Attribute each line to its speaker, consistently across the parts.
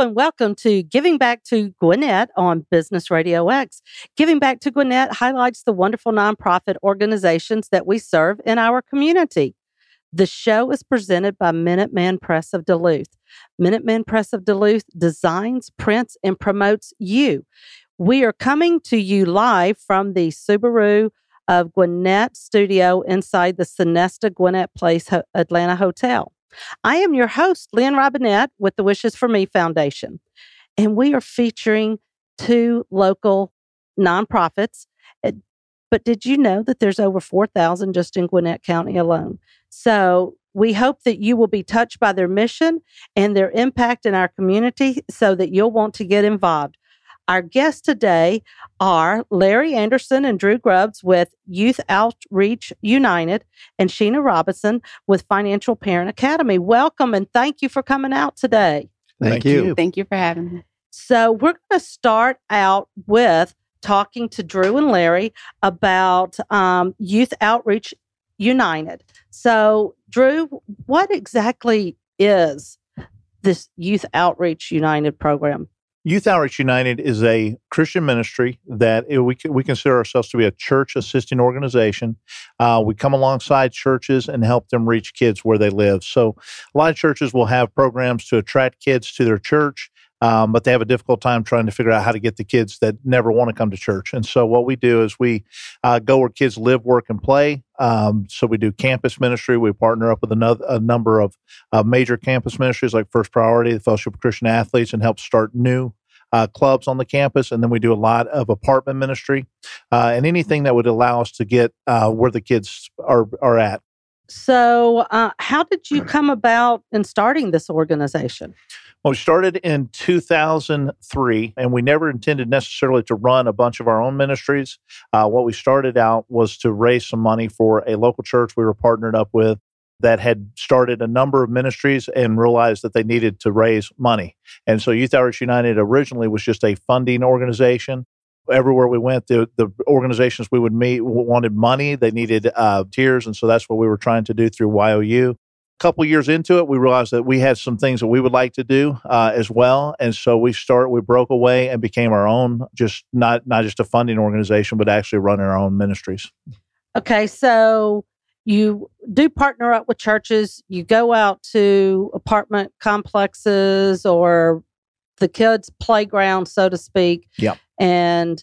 Speaker 1: and welcome to Giving Back to Gwinnett on Business Radio X. Giving Back to Gwinnett highlights the wonderful nonprofit organizations that we serve in our community. The show is presented by Minuteman Press of Duluth. Minuteman Press of Duluth designs, prints, and promotes you. We are coming to you live from the Subaru of Gwinnett studio inside the Sonesta Gwinnett Place Atlanta Hotel. I am your host, Lynn Robinette, with the Wishes for Me Foundation, and we are featuring two local nonprofits. But did you know that there's over 4,000 just in Gwinnett County alone? So we hope that you will be touched by their mission and their impact in our community so that you'll want to get involved. Our guests today are Larry Anderson and Drew Grubbs with Youth Outreach United and Sheena Robinson with Financial Parent Academy. Welcome and thank you for coming out today.
Speaker 2: Thank you.
Speaker 3: Thank you for having me.
Speaker 1: So we're going to start out with talking to Drew and Larry about Youth Outreach United. So Drew, what exactly is this Youth Outreach United program?
Speaker 2: Youth Outreach United is a Christian ministry that we consider ourselves to be a church assisting organization. We come alongside churches and help them reach kids where they live. So a lot of churches will have programs to attract kids to their church, but they have a difficult time trying to figure out how to get the kids that never want to come to church. And so what we do is we go where kids live, work, and play. So we do campus ministry. We partner up with a number of major campus ministries like First Priority, the Fellowship of Christian Athletes, and help start new clubs on the campus. And then we do a lot of apartment ministry and anything that would allow us to get where the kids are at.
Speaker 1: So how did you come about in starting this organization?
Speaker 2: Well, we started in 2003, and we never intended necessarily to run a bunch of our own ministries. What we started out was to raise some money for a local church we were partnered up with that had started a number of ministries and realized that they needed to raise money. And so Youth Outreach United originally was just a funding organization. Everywhere we went, the organizations we would meet wanted money. They needed tiers, and so that's what we were trying to do through YOU. A couple years into it, we realized that we had some things that we would like to do as well, and so we broke away and became our own, just not just a funding organization, but actually running our own ministries.
Speaker 1: Okay, so you do partner up with churches. You go out to apartment complexes or the kids' playground, so to speak.
Speaker 2: Yeah.
Speaker 1: And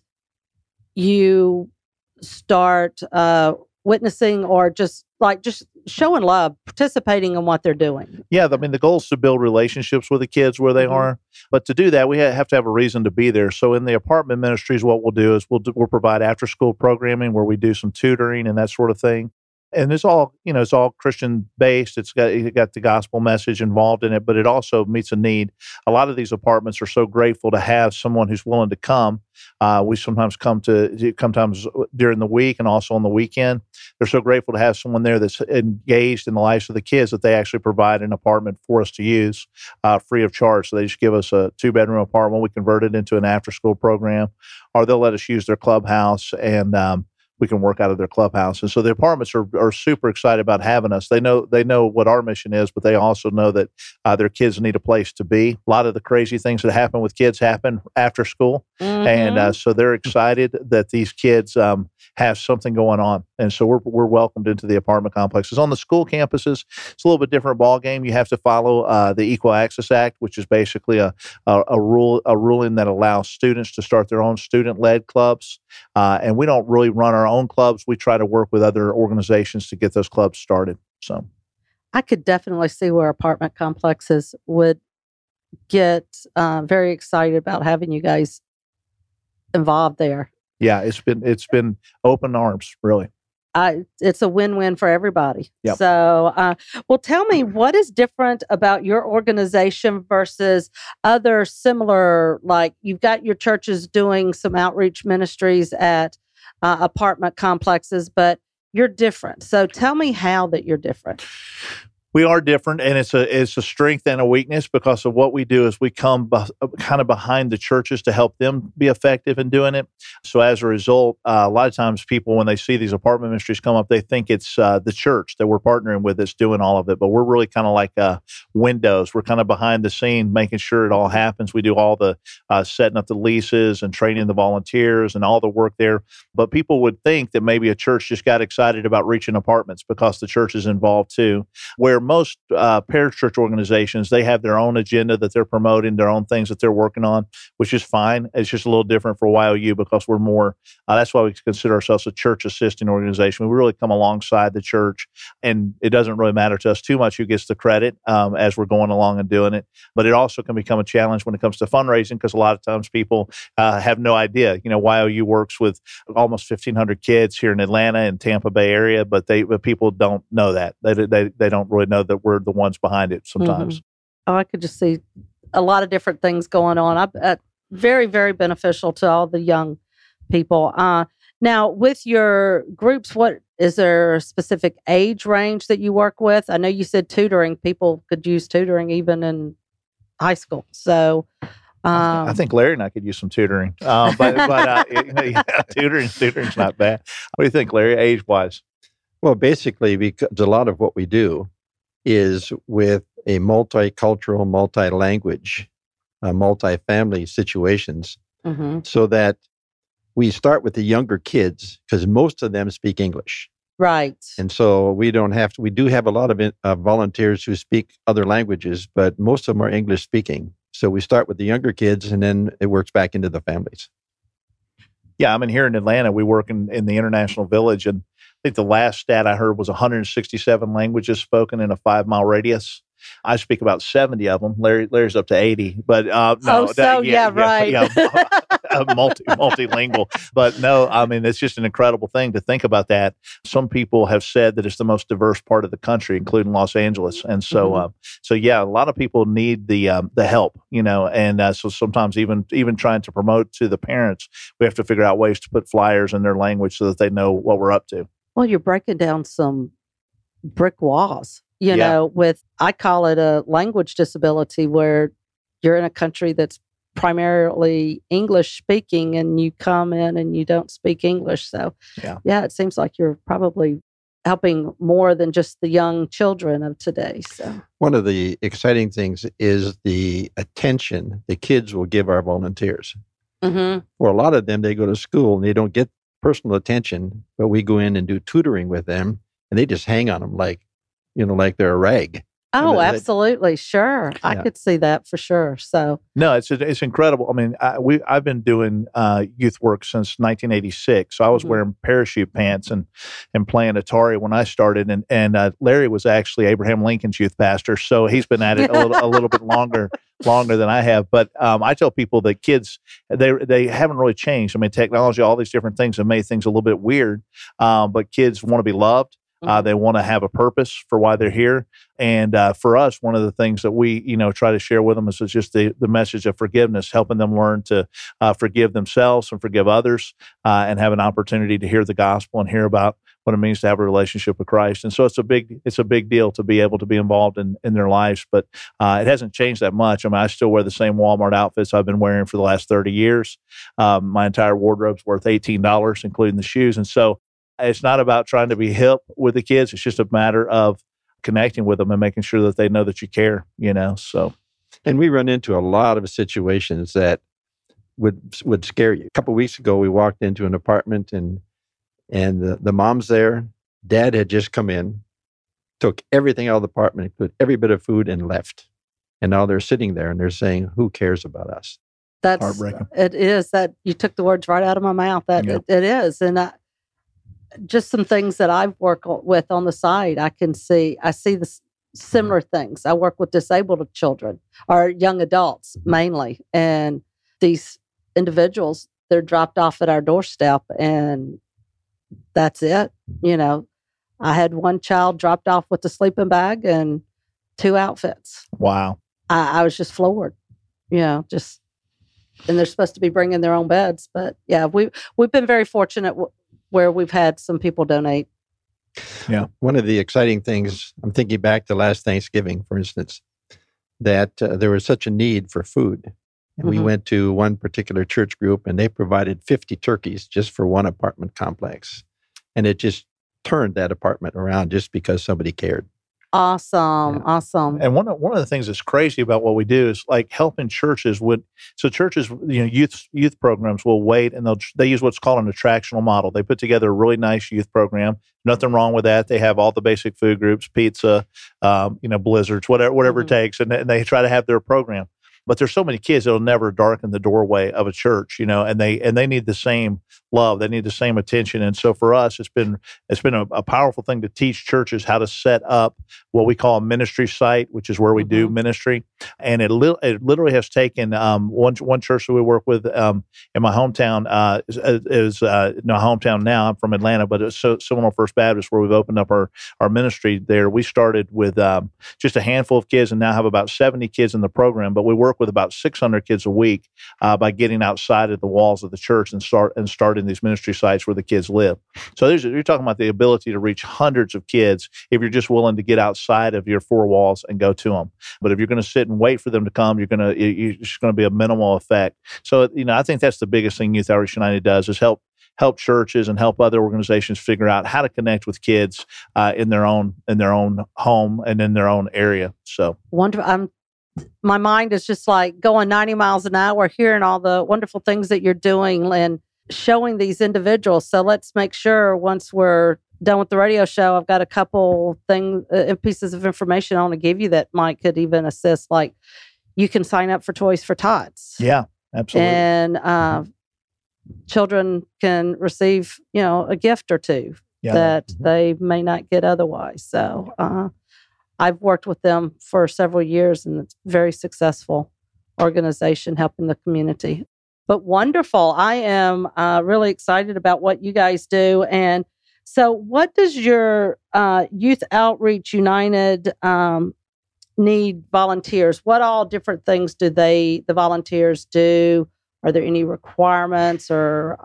Speaker 1: you start witnessing or just showing love, participating in what they're doing.
Speaker 2: Yeah, I mean, the goal is to build relationships with the kids where they are. But to do that, we have to have a reason to be there. So in the apartment ministries, what we'll do is we'll provide after-school programming where we do some tutoring and that sort of thing. And it's all Christian based. It's got the gospel message involved in it, but it also meets a need. A lot of these apartments are so grateful to have someone who's willing to come. We sometimes come during the week and also on the weekend. They're so grateful to have someone there that's engaged in the lives of the kids that they actually provide an apartment for us to use free of charge. So they just give us a 2-bedroom apartment. We convert it into an after-school program, or they'll let us use their clubhouse and we can work out of their clubhouse. And so the apartments are super excited about having us. They know what our mission is, but they also know that their kids need a place to be. A lot of the crazy things that happen with kids happen after school.
Speaker 1: Mm-hmm.
Speaker 2: And so they're excited that these kids have something going on. And so we're welcomed into the apartment complexes. On the school campuses, it's a little bit different ball game. You have to follow the Equal Access Act, which is basically a ruling that allows students to start their own student-led clubs. And we don't really run our own clubs. We try to work with other organizations to get those clubs started. So
Speaker 1: I could definitely see where apartment complexes would get very excited about having you guys involved there.
Speaker 2: Yeah, it's been open arms, really.
Speaker 1: It's a win-win for everybody.
Speaker 2: Yep.
Speaker 1: So, well, tell me, what is different about your organization versus other similar, like you've got your churches doing some outreach ministries at apartment complexes, but you're different. So tell me how that you're different.
Speaker 2: We are different, and it's a strength and a weakness because of what we do is we come kind of behind the churches to help them be effective in doing it. So as a result, a lot of times people, when they see these apartment ministries come up, they think it's the church that we're partnering with that's doing all of it. But we're really kind of like windows. We're kind of behind the scene, making sure it all happens. We do all the setting up the leases and training the volunteers and all the work there. But people would think that maybe a church just got excited about reaching apartments because the church is involved too. Where most parachurch organizations, they have their own agenda that they're promoting, their own things that they're working on, which is fine. It's just a little different for YOU because we're more, that's why we consider ourselves a church assisting organization. We really come alongside the church, and it doesn't really matter to us too much who gets the credit as we're going along and doing it. But it also can become a challenge when it comes to fundraising because a lot of times people have no idea. YOU works with almost 1,500 kids here in Atlanta and Tampa Bay area, but people don't know that. They don't really know that we're the ones behind it sometimes.
Speaker 1: Oh, I could just see a lot of different things going on. Very, very beneficial to all the young people. Now, with your groups, what is there a specific age range that you work with? I know you said tutoring. People could use tutoring even in high school. So
Speaker 2: I think Larry and I could use some tutoring. Tutoring's not bad. What do you think, Larry, age-wise?
Speaker 3: Well, basically, because a lot of what we do is with a multicultural, multi-language, multi-family situations, so that we start with the younger kids because most of them speak English.
Speaker 1: Right.
Speaker 3: And so we do have a lot of volunteers who speak other languages, but most of them are English speaking. So we start with the younger kids and then it works back into the families.
Speaker 2: Yeah, here in Atlanta, we work in the International Village, and I think the last stat I heard was 167 languages spoken in a 5-mile radius. I speak about 70 of them. Larry's up to 80, but
Speaker 1: right.
Speaker 2: Multilingual. But no, it's just an incredible thing to think about that. Some people have said that it's the most diverse part of the country, including Los Angeles. And so, a lot of people need the help, and so sometimes even trying to promote to the parents, we have to figure out ways to put flyers in their language so that they know what we're up to.
Speaker 1: Well, you're breaking down some brick walls. I call it a language disability where you're in a country that's primarily English speaking and you come in and you don't speak English. So, it seems like you're probably helping more than just the young children of today. So,
Speaker 3: one of the exciting things is the attention the kids will give our volunteers. For a lot of them, they go to school and they don't get personal attention, but we go in and do tutoring with them and they just hang on them like they're a rag.
Speaker 1: Oh, absolutely. Sure. I could see that for sure. So
Speaker 2: no, it's incredible. I've been doing youth work since 1986. So I was wearing parachute pants and playing Atari when I started. And Larry was actually Abraham Lincoln's youth pastor. So he's been at it a little bit longer than I have. But I tell people that kids, they haven't really changed. Technology, all these different things have made things a little bit weird. But kids want to be loved. They want to have a purpose for why they're here. And for us, one of the things that we, try to share with them is just the message of forgiveness, helping them learn to forgive themselves and forgive others and have an opportunity to hear the gospel and hear about what it means to have a relationship with Christ. And so it's a big deal to be able to be involved in their lives. But it hasn't changed that much. I still wear the same Walmart outfits I've been wearing for the last 30 years. My entire wardrobe's worth $18, including the shoes. And so it's not about trying to be hip with the kids. It's just a matter of connecting with them and making sure that they know that you care, so.
Speaker 3: And we run into a lot of situations that would scare you. A couple of weeks ago, we walked into an apartment and the mom's there. Dad had just come in, took everything out of the apartment, put every bit of food and left. And now they're sitting there and they're saying, who cares about us?
Speaker 1: That's
Speaker 2: heartbreaking.
Speaker 1: It is. That you took the words right out of my mouth. That it is. And just some things that I've worked with on the side, I see the similar things. I work with disabled children or young adults mainly. And these individuals, they're dropped off at our doorstep and that's it. I had one child dropped off with a sleeping bag and 2 outfits.
Speaker 2: Wow.
Speaker 1: I was just floored, and they're supposed to be bringing their own beds. But we've been very fortunate where we've had some people donate
Speaker 2: Yeah.
Speaker 3: One of the exciting things, I'm thinking back to last Thanksgiving, for instance, that there was such a need for food. And we went to one particular church group and they provided 50 turkeys just for one apartment complex. And it just turned that apartment around just because somebody cared.
Speaker 1: Awesome. Awesome.
Speaker 2: And one of the things that's crazy about what we do is like helping churches with, so churches, youth programs will wait and they use what's called an attractional model. They put together a really nice youth program. Nothing wrong with that. They have all the basic food groups, pizza, blizzards, whatever it takes. And they try to have their program. But there's so many kids that'll never darken the doorway of a church, and they need the same love, they need the same attention. And so for us, it's been a powerful thing to teach churches how to set up what we call a ministry site, which is where we do ministry. And it literally has taken one church that we work with in my hometown is my hometown now. I'm from Atlanta, but it's Seminole First Baptist where we've opened up our ministry there. We started with just a handful of kids and now have about 70 kids in the program, but we work with about 600 kids a week by getting outside of the walls of the church and starting these ministry sites where the kids live. So you're talking about the ability to reach hundreds of kids if you're just willing to get outside of your four walls and go to them. But if you're going to sit and wait for them to come, it's just going to be a minimal effect. So I think that's the biggest thing Youth Outreach United does is help churches and help other organizations figure out how to connect with kids in their own home and in their own area. So
Speaker 1: wonderful. My mind is just like going 90 miles an hour, hearing all the wonderful things that you're doing and showing these individuals. So let's make sure once we're done with the radio show, I've got a couple pieces of information I want to give you that could even assist. Like you can sign up for Toys for Tots.
Speaker 2: Yeah, absolutely.
Speaker 1: And children can receive, a gift or two that they may not get otherwise. So I've worked with them for several years, and it's a very successful organization helping the community. But wonderful. I am really excited about what you guys do. And so what does your Youth Outreach United need volunteers? What all different things do the volunteers do? Are there any requirements or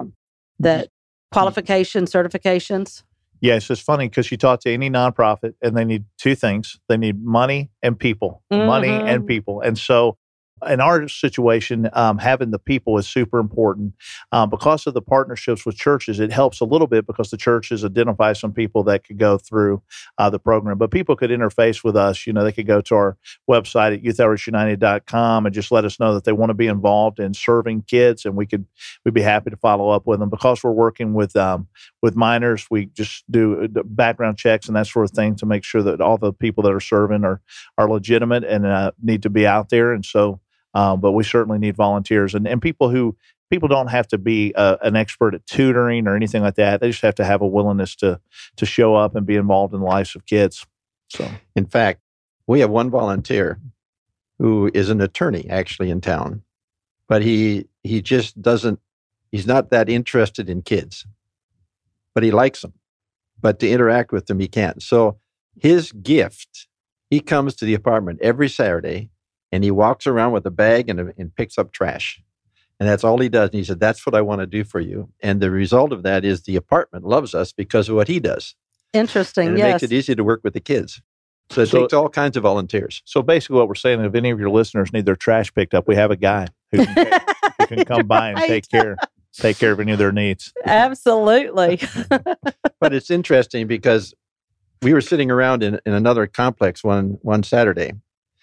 Speaker 1: qualifications, certifications?
Speaker 2: Yes, it's funny because you talk to any nonprofit and they need two things. They need money and people, money and people. And so in our situation, having the people is super important. Because of the partnerships with churches, it helps a little bit because the churches identify some people that could go through the program. But people could interface with us. They could go to our website at youthoutreachunited.com and just let us know that they want to be involved in serving kids, and we'd be happy to follow up with them. Because we're working with minors, we just do background checks and that sort of thing to make sure that all the people that are serving are legitimate and need to be out there. And so but we certainly need volunteers and people don't have to be an expert at tutoring or anything like that. They just have to have a willingness to show up and be involved in the lives of kids. So,
Speaker 3: in fact, we have one volunteer who is an attorney actually in town, but he just doesn't. He's not that interested in kids, but he likes them. But to interact with them, he can't. So his gift, he comes to the apartment every Saturday. And he walks around with a bag and picks up trash. And that's all he does. And he said, that's what I want to do for you. And the result of that is the apartment loves us because of what he does.
Speaker 1: Interesting,
Speaker 3: and it makes it easy to work with the kids. So it takes all kinds of volunteers.
Speaker 2: So basically what we're saying, if any of your listeners need their trash picked up, we have a guy who can come by and take care of any of their needs.
Speaker 1: Absolutely.
Speaker 3: But it's interesting because we were sitting around in another complex one Saturday.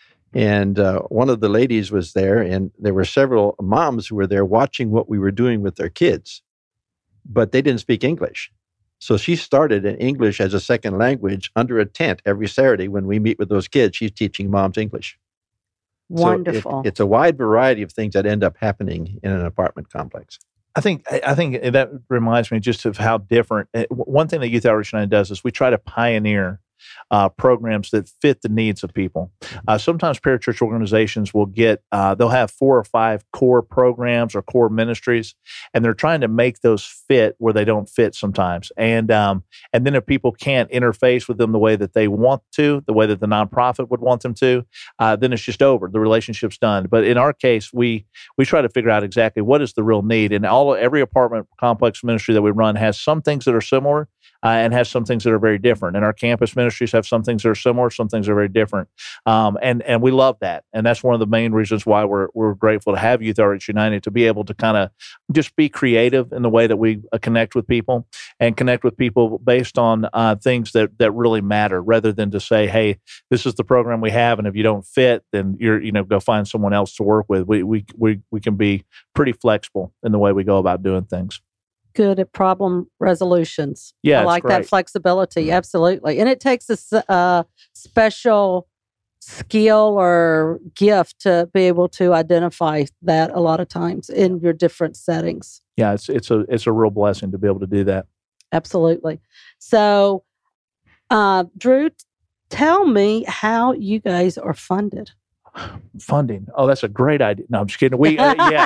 Speaker 3: And one of the ladies was there, and there were several moms who were there watching what we were doing with their kids, but they didn't speak English. So she started in English as a second language under a tent every Saturday when we meet with those kids. She's teaching moms English.
Speaker 1: Wonderful.
Speaker 3: So it's a wide variety of things that end up happening in an apartment complex.
Speaker 2: I think that reminds me just of how different. One thing that Youth Outreach United does is we try to pioneer programs that fit the needs of people. Sometimes parachurch organizations will they'll have 4 or 5 core programs or core ministries, and they're trying to make those fit where they don't fit sometimes. And then if people can't interface with them the way that they want to, the way that the nonprofit would want them to, then it's just over. The relationship's done. But in our case, we try to figure out exactly what is the real need. And every apartment complex ministry that we run has some things that are similar, and has some things that are very different. And our campus ministries have some things that are similar, some things that are very different. And we love that. And that's one of the main reasons why we're grateful to have Youth Outreach United, to be able to kind of just be creative in the way that we connect with people, and connect with people based on things that really matter, rather than to say, hey, this is the program we have, and if you don't fit, then go find someone else to work with. We can be pretty flexible in the way we go about doing things.
Speaker 1: Good at problem resolutions.
Speaker 2: Yeah,
Speaker 1: I like that flexibility. Absolutely. And it takes a special skill or gift to be able to identify that a lot of times in your different settings.
Speaker 2: Yeah, it's a real blessing to be able to do that.
Speaker 1: Absolutely. So, Drew, tell me how you guys are funded.
Speaker 2: Funding. Oh, that's a great idea. No, I'm just kidding. We,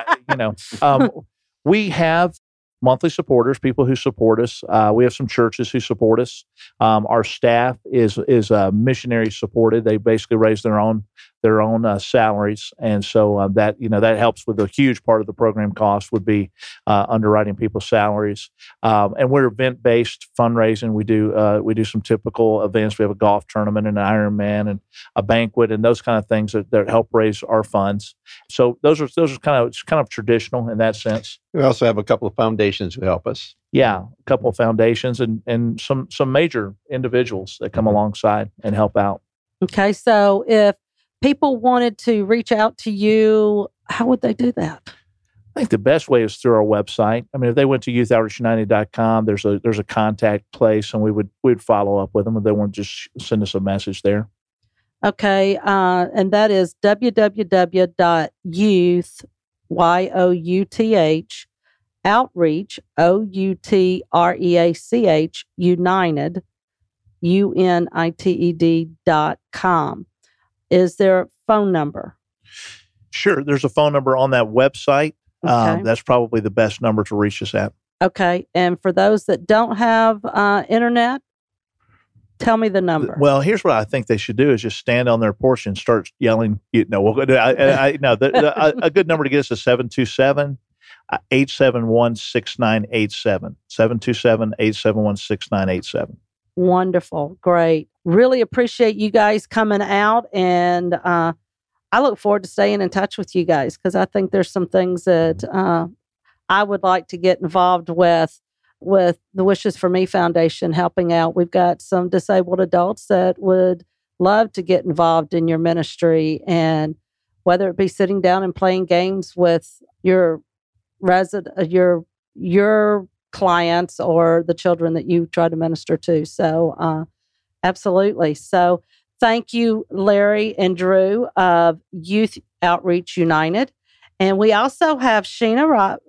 Speaker 2: we have monthly supporters, people who support us. We have some churches who support us. Our staff is missionary supported. They basically raise their own salaries, and so that helps with a huge part of the program cost would be underwriting people's salaries. And we're event based fundraising. We do some typical events. We have a golf tournament and an Ironman and a banquet and those kind of things that help raise our funds. So those are kind of traditional in that sense.
Speaker 3: We also have a couple of foundations who help us.
Speaker 2: Yeah, a couple of foundations and some major individuals that come alongside and help out.
Speaker 1: Okay, so if people wanted to reach out to you, how would they do that?
Speaker 2: I think the best way is through our website. I mean, if they went to youthoutreachunited.com, there's a contact place, and we'd follow up with them if they want to just send us a message there. Okay,
Speaker 1: and that is www.youth, YOUTH, outreach, OUTREACH, United, UNITED.com. Is there a phone number?
Speaker 2: Sure. There's a phone number on that website.
Speaker 1: Okay.
Speaker 2: That's probably the best number to reach us at.
Speaker 1: Okay. And for those that don't have internet, tell me the number.
Speaker 2: Well, here's what I think they should do is just stand on their porch and start yelling. A good number to get us is 727-871-6987. 727-871-6987.
Speaker 1: Wonderful. Great. Really appreciate you guys coming out. And I look forward to staying in touch with you guys, because I think there's some things that I would like to get involved with the Wishes for Me Foundation, helping out. We've got some disabled adults that would love to get involved in your ministry, and whether it be sitting down and playing games with your your clients or the children that you try to minister to. So absolutely. So thank you, Larry and Drew of Youth Outreach United. And we also have Shana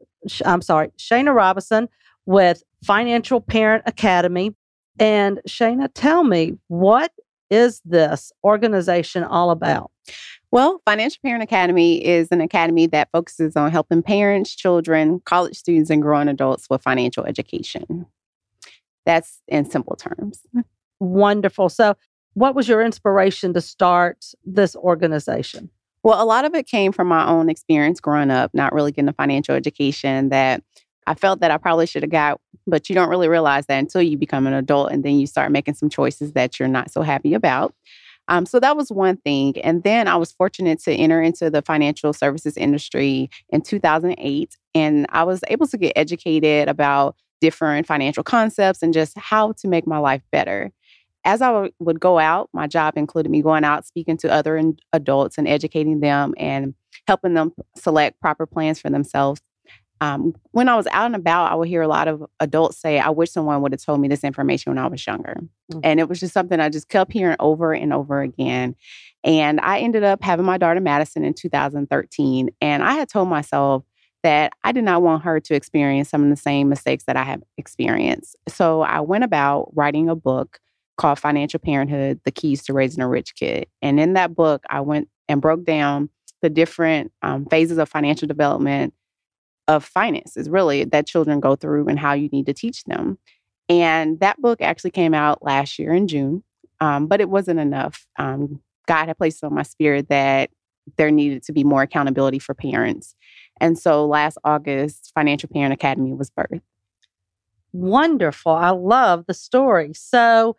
Speaker 1: Robinson with Financial Parent Academy. And Shana, tell me, what is this organization all about?
Speaker 4: Well, Financial Parent Academy is an academy that focuses on helping parents, children, college students, and growing adults with financial education. That's in simple terms.
Speaker 1: Wonderful. So what was your inspiration to start this organization?
Speaker 4: Well, a lot of it came from my own experience growing up, not really getting a financial education that I felt that I probably should have got, but you don't really realize that until you become an adult, and then you start making some choices that you're not so happy about. So that was one thing. And then I was fortunate to enter into the financial services industry in 2008. And I was able to get educated about different financial concepts and just how to make my life better. As I would go out, my job included me going out, speaking to other adults and educating them and helping them select proper plans for themselves. When I was out and about, I would hear a lot of adults say, I wish someone would have told me this information when I was younger. Mm-hmm. And it was just something I just kept hearing over and over again. And I ended up having my daughter, Madison, in 2013. And I had told myself that I did not want her to experience some of the same mistakes that I have experienced. So I went about writing a book called Financial Parenthood, The Keys to Raising a Rich Kid. And in that book, I went and broke down the different phases of financial development of finances, really, that children go through and how you need to teach them. And that book actually came out last year in June, but it wasn't enough. God had placed on my spirit that there needed to be more accountability for parents. And so last August, Financial Parent Academy was birthed.
Speaker 1: Wonderful. I love the story. So,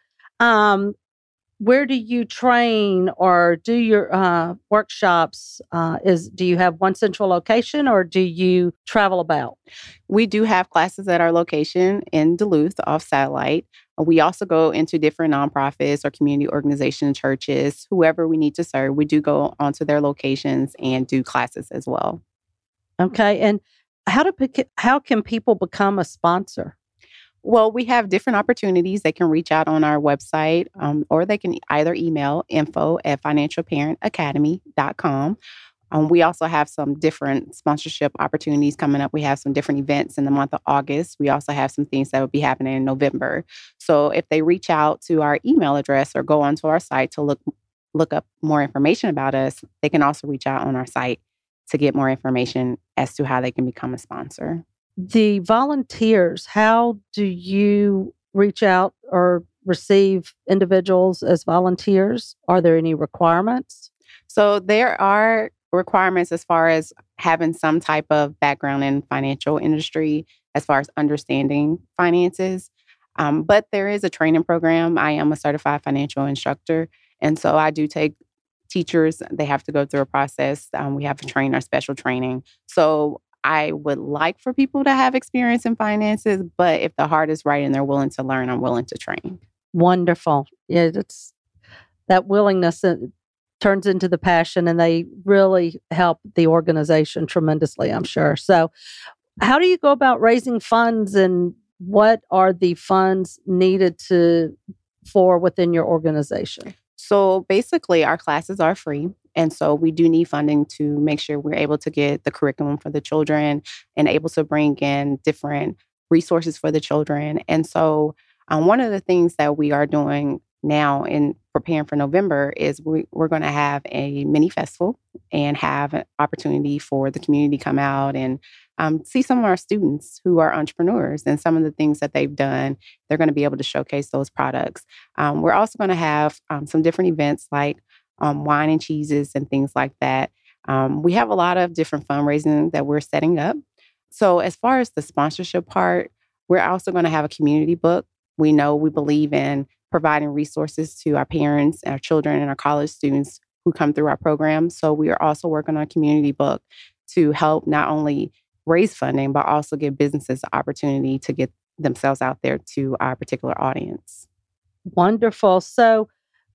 Speaker 1: where do you train or do your workshops? Do you have one central location or do you travel about?
Speaker 4: We do have classes at our location in Duluth off Satellite. We also go into different nonprofits or community organizations, churches, whoever we need to serve. We do go onto their locations and do classes as well.
Speaker 1: Okay. And how can people become a sponsor?
Speaker 4: Well, we have different opportunities. They can reach out on our website or they can either email info@financialparentacademy.com. We also have some different sponsorship opportunities coming up. We have some different events in the month of August. We also have some things that will be happening in November. So if they reach out to our email address or go onto our site to look up more information about us, they can also reach out on our site to get more information as to how they can become a sponsor.
Speaker 1: The volunteers, how do you reach out or receive individuals as volunteers? Are there any requirements?
Speaker 4: So there are requirements as far as having some type of background in financial industry, as far as understanding finances. But there is a training program. I am a certified financial instructor. And so I do take teachers. They have to go through a process. We have to train our special training. So I would like for people to have experience in finances, but if the heart is right and they're willing to learn, I'm willing to train.
Speaker 1: Wonderful. Yeah, it's that willingness turns into the passion, and they really help the organization tremendously, I'm sure. So how do you go about raising funds, and what are the funds needed for within your organization?
Speaker 4: So basically, our classes are free. And so we do need funding to make sure we're able to get the curriculum for the children and able to bring in different resources for the children. And so one of the things that we are doing now in preparing for November is we're going to have a mini festival and have an opportunity for the community to come out and see some of our students who are entrepreneurs and some of the things that they've done. They're going to be able to showcase those products. We're also going to have some different events like wine and cheeses and things like that. We have a lot of different fundraising that we're setting up. So as far as the sponsorship part, we're also going to have a community book. We believe in providing resources to our parents, our children, and our college students who come through our program. So we are also working on a community book to help not only raise funding, but also give businesses the opportunity to get themselves out there to our particular audience.
Speaker 1: Wonderful. So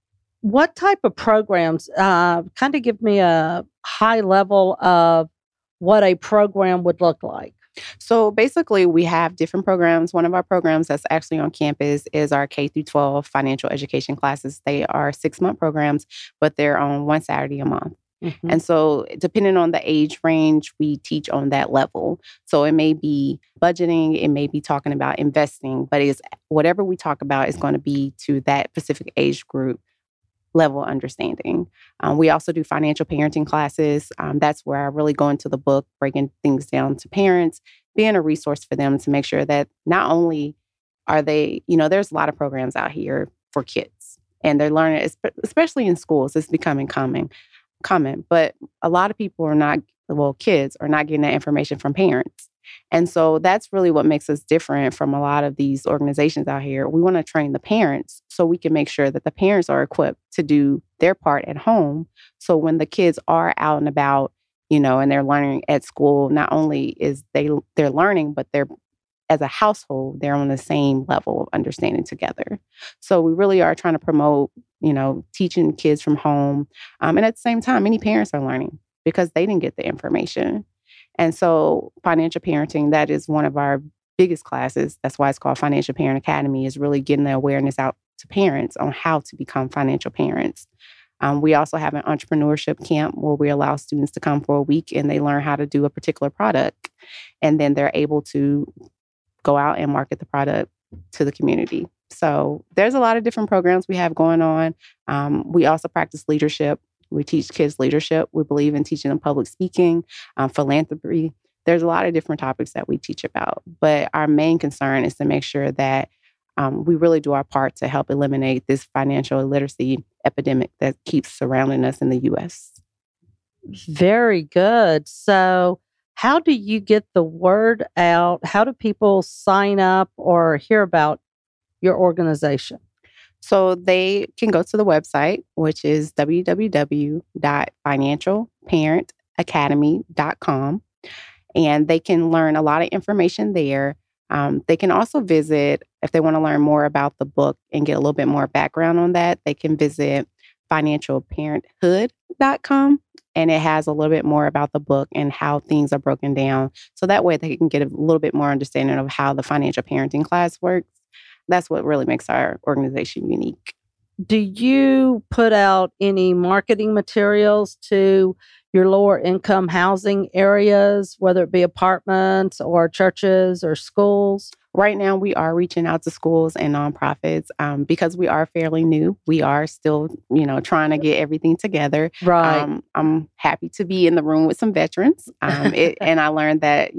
Speaker 1: what type of programs, kind of give me a high level of what a program would look like?
Speaker 4: So basically, we have different programs. One of our programs that's actually on campus is our K through 12 financial education classes. They are 6-month programs, but they're on one Saturday a month. Mm-hmm. And so depending on the age range, we teach on that level. So it may be budgeting, it may be talking about investing, but it's whatever we talk about is going to be to that specific age group level understanding. We also do financial parenting classes. That's where I really go into the book, breaking things down to parents, being a resource for them to make sure that not only are they, there's a lot of programs out here for kids and they're learning, especially in schools, it's becoming common, but a lot of people kids are not getting that information from parents. And so that's really what makes us different from a lot of these organizations out here. We want to train the parents so we can make sure that the parents are equipped to do their part at home. So when the kids are out and about, and they're learning at school, not only is they're learning, but they're as a household, they're on the same level of understanding together. So we really are trying to promote, teaching kids from home. And at the same time, many parents are learning because they didn't get the information. And so financial parenting, that is one of our biggest classes. That's why it's called Financial Parent Academy, is really getting the awareness out to parents on how to become financial parents. We also have an entrepreneurship camp where we allow students to come for a week and they learn how to do a particular product. And then they're able to go out and market the product to the community. So there's a lot of different programs we have going on. We also practice leadership. We teach kids leadership. We believe in teaching them public speaking, philanthropy. There's a lot of different topics that we teach about. But our main concern is to make sure that we really do our part to help eliminate this financial illiteracy epidemic that keeps surrounding us in the U.S.
Speaker 1: Very good. So How do you get the word out? How do people sign up or hear about your organization?
Speaker 4: So they can go to the website, which is www.financialparentacademy.com, and they can learn a lot of information there. They can also visit, if they want to learn more about the book and get a little bit more background on that, they can visit financialparenthood.com, and it has a little bit more about the book and how things are broken down. So that way they can get a little bit more understanding of how the financial parenting class works. That's what really makes our organization unique.
Speaker 1: Do you put out any marketing materials to your lower income housing areas, whether it be apartments or churches or schools?
Speaker 4: Right now, we are reaching out to schools and nonprofits because we are fairly new. We are still, trying to get everything together.
Speaker 1: Right.
Speaker 4: I'm happy to be in the room with some veterans. And I learned that,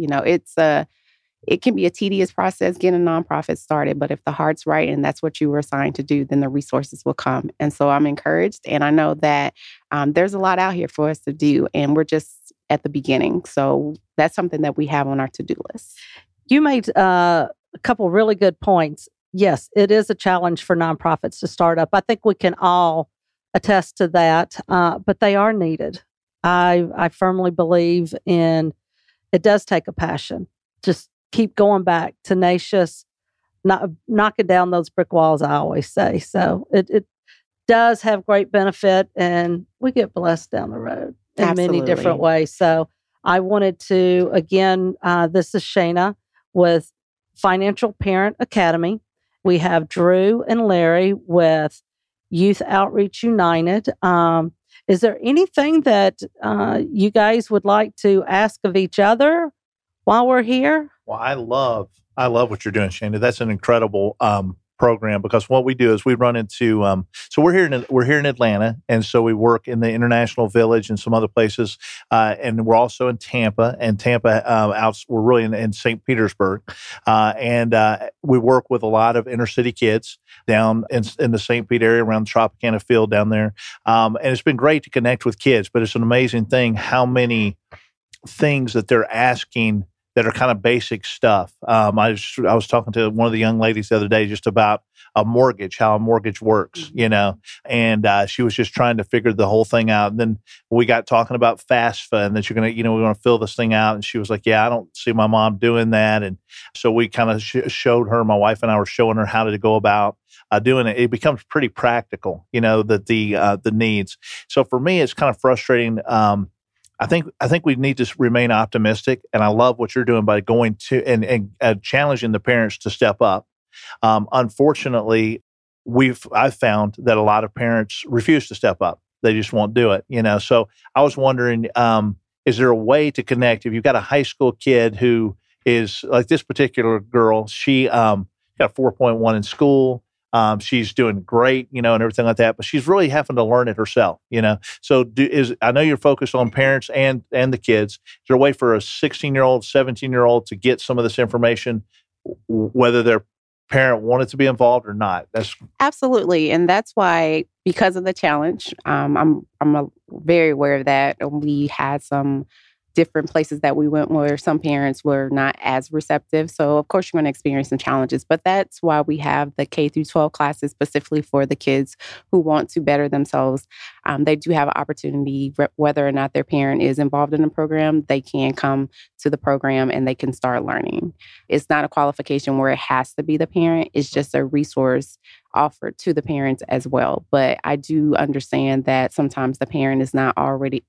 Speaker 4: it can be a tedious process getting a nonprofit started, but if the heart's right and that's what you were assigned to do, then the resources will come. And so I'm encouraged, and I know that there's a lot out here for us to do, and we're just at the beginning. So that's something that we have on our to-do list.
Speaker 1: You made a couple really good points. Yes, it is a challenge for nonprofits to start up. I think we can all attest to that, but they are needed. I firmly believe in it does take a passion. Just keep going back, tenacious, not knocking down those brick walls, I always say. So it does have great benefit, and we get blessed down the road in
Speaker 4: Absolutely.
Speaker 1: many different ways. So I wanted to, again, this is Shana with Financial Parent Academy. We have Drew and Larry with Youth Outreach United. Is there anything that you guys would like to ask of each other while we're here?
Speaker 2: Well, I love what you're doing, Shana. That's an incredible program, because what we do is we run into so we're here in Atlanta, and so we work in the International Village and some other places, and we're also in Tampa. And Tampa, we're really in St. Petersburg, and we work with a lot of inner city kids down in the St. Pete area around the Tropicana Field down there, and it's been great to connect with kids. But it's an amazing thing how many things that they're asking that are kind of basic stuff. I was talking to one of the young ladies the other day just about a mortgage, how a mortgage works, and she was just trying to figure the whole thing out. And then we got talking about FAFSA, and that you're going to, we're going to fill this thing out. And she was like, yeah, I don't see my mom doing that. And so we kind of showed her, my wife and I were showing her how to go about doing it. It becomes pretty practical, that the needs. So for me, it's kind of frustrating. I think we need to remain optimistic, and I love what you're doing by going to and challenging the parents to step up. Unfortunately, I've found that a lot of parents refuse to step up; they just won't do it. So I was wondering, is there a way to connect? If you've got a high school kid who is like this particular girl, she got a 4.1 in school. She's doing great, and everything like that, but she's really having to learn it herself, So I know you're focused on parents and the kids. Is there a way for a 16-year-old, 17-year-old to get some of this information, whether their parent wanted to be involved or not? That's
Speaker 4: absolutely, and that's why, because of the challenge, I'm very aware of that. We had some different places that we went where some parents were not as receptive. So of course you're going to experience some challenges, but that's why we have the K through 12 classes specifically for the kids who want to better themselves. They do have an opportunity, whether or not their parent is involved in the program, they can come to the program and they can start learning. It's not a qualification where it has to be the parent. It's just a resource offered to the parents as well. But I do understand that sometimes the parent is not already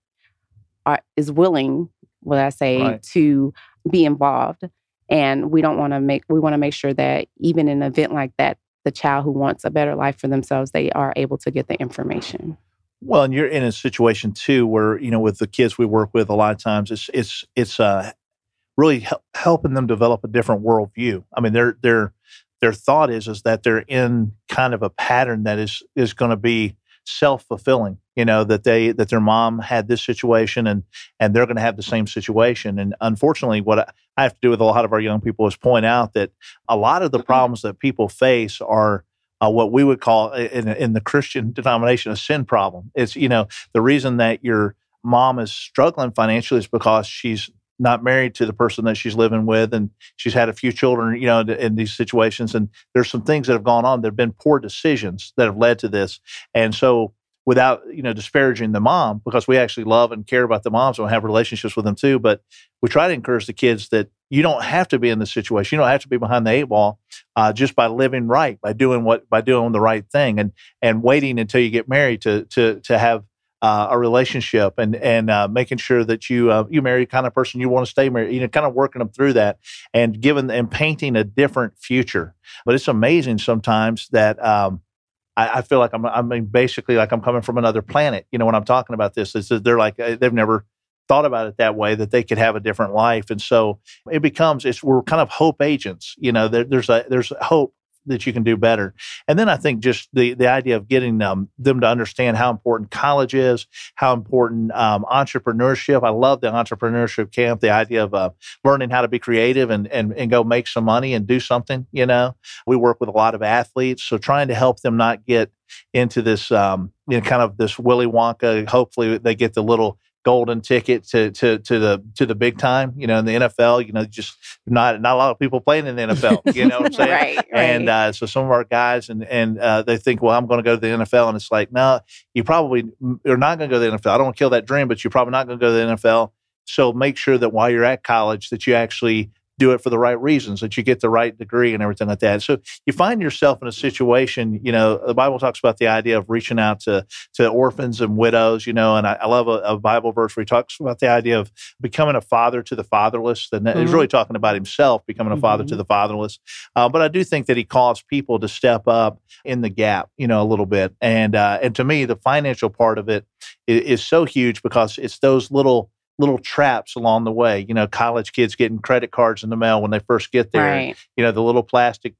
Speaker 4: is willing,
Speaker 2: right,
Speaker 4: to be involved. And we want to make sure that even in an event like that, the child who wants a better life for themselves, they are able to get the information.
Speaker 2: Well, and you're in a situation too where, with the kids we work with, a lot of times it's really helping them develop a different worldview. I mean, their thought is that they're in kind of a pattern that is going to be self-fulfilling, that their mom had this situation and they're going to have the same situation. And unfortunately, what I have to do with a lot of our young people is point out that a lot of the problems that people face are what we would call in the Christian denomination a sin problem. It's, the reason that your mom is struggling financially is because she's not married to the person that she's living with, and she's had a few children, in these situations. And there's some things that have gone on. There have been poor decisions that have led to this. And so, without disparaging the mom, because we actually love and care about the moms and have relationships with them too, but we try to encourage the kids that you don't have to be in this situation. You don't have to be behind the 8 ball just by living right, by doing the right thing, and waiting until you get married to have a relationship, and making sure that you marry the kind of person you want to stay married. Kind of working them through that and painting a different future. But it's amazing sometimes that. I feel like basically like I'm coming from another planet. When I'm talking about this, they're like they've never thought about it that way, that they could have a different life, and so we're kind of hope agents. There's hope that you can do better. And then I think just the idea of getting them to understand how important college is, how important entrepreneurship. I love the entrepreneurship camp, the idea of learning how to be creative and go make some money and do something. We work with a lot of athletes, so trying to help them not get into this, kind of this Willy Wonka. Hopefully they get the little golden ticket to the big time, in the NFL. Just not a lot of people playing in the NFL. You know what I'm saying?
Speaker 4: Right.
Speaker 2: And so some of our guys and they think, well, I'm going to go to the NFL, and it's like, no, you probably are not going to go to the NFL. I don't want to kill that dream, but you're probably not going to go to the NFL. So make sure that while you're at college, that you actually do it for the right reasons, that you get the right degree and everything like that. So you find yourself in a situation, the Bible talks about the idea of reaching out to orphans and widows, and I love a Bible verse where he talks about the idea of becoming a father to the fatherless. And he's really talking about himself becoming a father to the fatherless. But I do think that he calls people to step up in the gap, a little bit. And to me, the financial part of it is so huge, because it's those little traps along the way. College kids getting credit cards in the mail when they first get there.
Speaker 4: Right.
Speaker 2: The little plastic,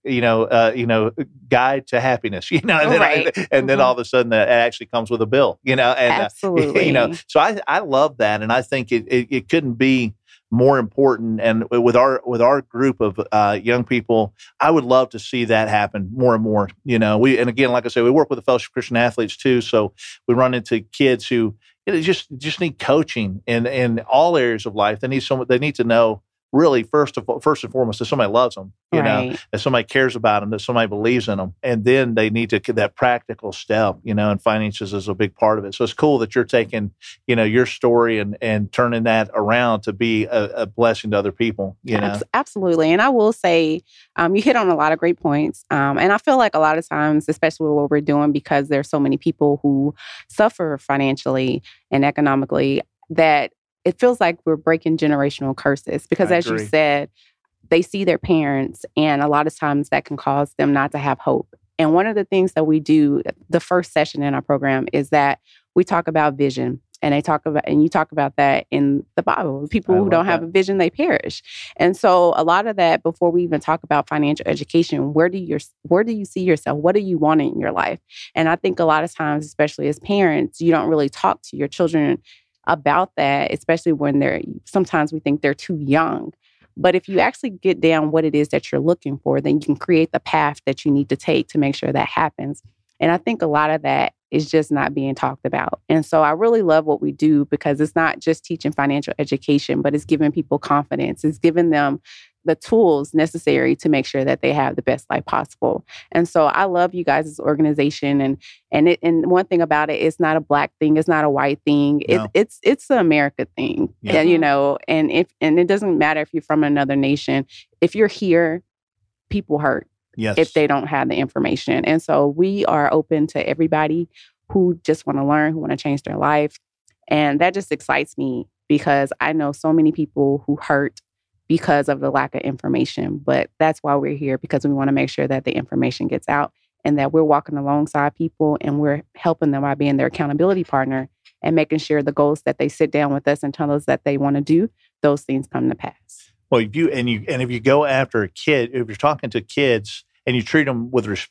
Speaker 2: guide to happiness. And then all of a sudden that actually comes with a bill. And
Speaker 4: absolutely.
Speaker 2: So I love that, and I think it couldn't be more important. And with our group of young people, I would love to see that happen more and more. And again, like I said, we work with the Fellowship of Christian Athletes too, so we run into kids who just need coaching in all areas of life. They need to know, really, first and foremost, that somebody loves them, that somebody cares about them, that somebody believes in them. And then they need to that practical step, and finances is a big part of it. So it's cool that you're taking, your story and turning that around to be a blessing to other people,
Speaker 4: Absolutely. And I will say, you hit on a lot of great points. And I feel like a lot of times, especially with what we're doing, because there's so many people who suffer financially and economically, that it feels like we're breaking generational curses, because as you said, they see their parents, and a lot of times that can cause them not to have hope. And one of the things that we do, the first session in our program, is that we talk about vision. And you talk about that in the Bible. People who don't have a vision, they perish. And so a lot of that, before we even talk about financial education, where do you see yourself? What do you want in your life? And I think a lot of times, especially as parents, you don't really talk to your children about that, especially when sometimes we think they're too young. But if you actually get down what it is that you're looking for, then you can create the path that you need to take to make sure that happens. And I think a lot of that is just not being talked about. And so I really love what we do, because it's not just teaching financial education, but it's giving people confidence. It's giving them the tools necessary to make sure that they have the best life possible. And so I love you guys' organization. And one thing about it, it's not a Black thing. It's not a white thing. No. It's the America thing. Yeah. And it doesn't matter if you're from another nation. If you're here, people hurt.
Speaker 2: Yes.
Speaker 4: If they don't have the information. And so we are open to everybody who just want to learn, who want to change their life. And that just excites me, because I know so many people who hurt because of the lack of information. But that's why we're here, because we want to make sure that the information gets out, and that we're walking alongside people, and we're helping them by being their accountability partner, and making sure the goals that they sit down with us and tell us that they want to do, those things come to pass.
Speaker 2: Well, if you go after a kid, if you're talking to kids and you treat them with respect,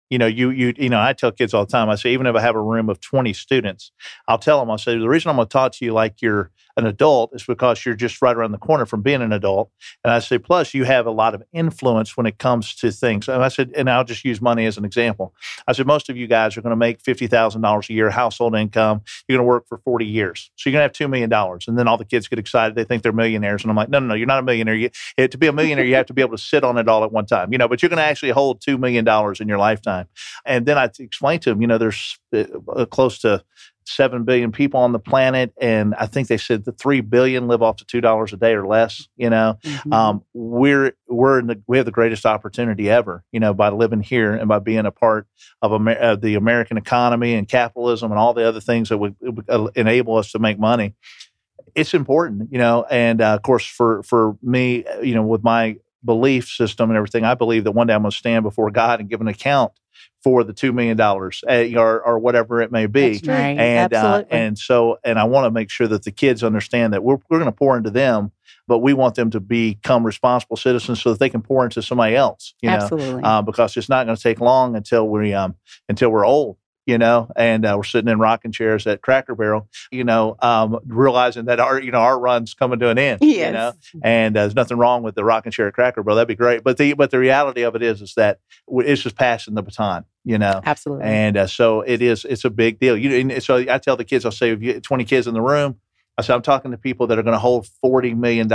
Speaker 2: I tell kids all the time, I say, even if I have a room of 20 students, I'll tell them, I'll say, the reason I'm going to talk to you like you're an adult is because you're just right around the corner from being an adult. And I say, plus you have a lot of influence when it comes to things. And I said, and I'll just use money as an example. I said, most of you guys are going to make $50,000 a year household income. You're going to work for 40 years. So you're going to have $2 million. And then all the kids get excited. They think they're millionaires. And I'm like, no, you're not a millionaire. To be a millionaire, you have to be able to sit on it all at one time, but you're going to actually hold $2 million in your lifetime. And then I explained to them, there's close to 7 billion people on the planet, and I think they said the 3 billion live off to $2 a day or less.
Speaker 4: Mm-hmm.
Speaker 2: We have the greatest opportunity ever, by living here and by being a part of the American economy and capitalism and all the other things that would enable us to make money. It's important, and of course for me, with my belief system and everything, I believe that one day I'm going to stand before God and give an account for the $2 million or whatever it may be.
Speaker 1: That's right.
Speaker 2: And
Speaker 1: Absolutely.
Speaker 2: And I want to make sure that the kids understand that we're going to pour into them, but we want them to become responsible citizens so that they can pour into somebody else.
Speaker 4: Absolutely.
Speaker 2: Because it's not going to take long until we're old. And we're sitting in rocking chairs at Cracker Barrel, realizing that our run's coming to an end,
Speaker 4: Yes.
Speaker 2: and there's nothing wrong with the rocking chair at Cracker Barrel. That'd be great. But the reality of it is that it's just passing the baton,
Speaker 4: Absolutely.
Speaker 2: And so it's a big deal. So I tell the kids, I'll say, if you get 20 kids in the room, I said, I'm talking to people that are going to hold $40 million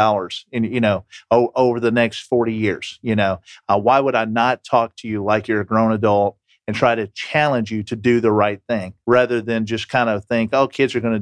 Speaker 2: over the next 40 years. Why would I not talk to you like you're a grown adult and try to challenge you to do the right thing rather than just kind of think, oh, kids are going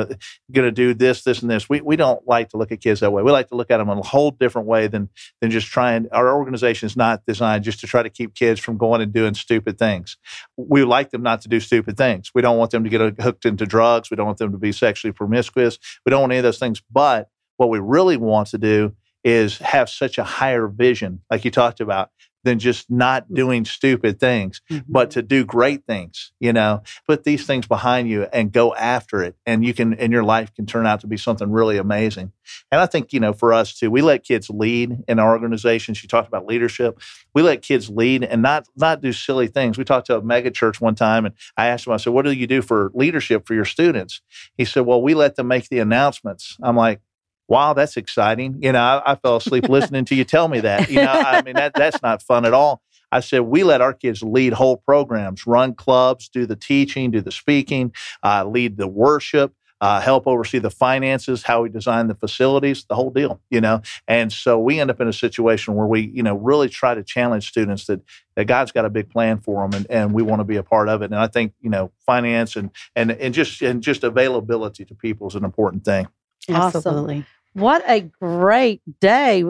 Speaker 2: to do this, and this. We don't like to look at kids that way. We like to look at them in a whole different way than just trying. Our organization is not designed just to try to keep kids from going and doing stupid things. We like them not to do stupid things. We don't want them to get hooked into drugs. We don't want them to be sexually promiscuous. We don't want any of those things. But what we really want to do is have such a higher vision, like you talked about, than just not doing stupid things,
Speaker 4: Mm-hmm.
Speaker 2: but to do great things, put these things behind you and go after it. And your life can turn out to be something really amazing. And I think, for us too, we let kids lead in our organizations. You talked about leadership. We let kids lead and not do silly things. We talked to a mega church one time and I asked him, I said, what do you do for leadership for your students? He said, well, we let them make the announcements. I'm like, wow, that's exciting. I fell asleep listening to you tell me that. That's not fun at all. I said, we let our kids lead whole programs, run clubs, do the teaching, do the speaking, lead the worship, help oversee the finances, how we design the facilities, the whole deal, And so we end up in a situation where we, really try to challenge students that God's got a big plan for them and we want to be a part of it. And I think, finance and just availability to people is an important thing.
Speaker 1: Awesome.
Speaker 4: Absolutely.
Speaker 1: What a great day.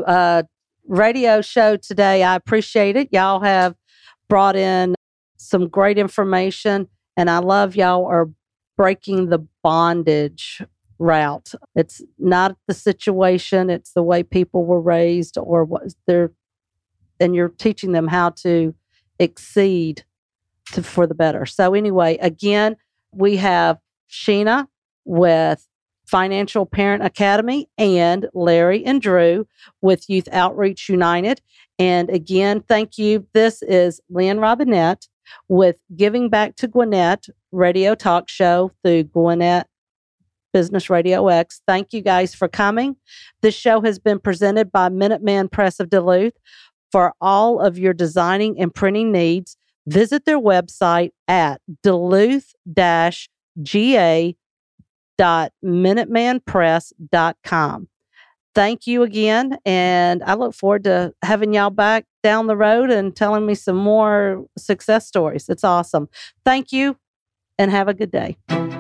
Speaker 1: Radio show today. I appreciate it. Y'all have brought in some great information, and I love y'all are breaking the bondage route. It's not the situation, it's the way people were raised or what they're, and you're teaching them how to exceed for the better. So anyway, again, we have Sheena with Financial Parent Academy and Larry and Drew with Youth Outreach United. And again, thank you. This is Lynn Robinette with Giving Back to Gwinnett radio talk show through Gwinnett Business Radio X. Thank you guys for coming. This show has been presented by Minuteman Press of Duluth. For all of your designing and printing needs, visit their website at duluth-ga.minutemanpress.com. Thank you again, and I look forward to having y'all back down the road and telling me some more success stories. It's awesome. Thank you, and have a good day.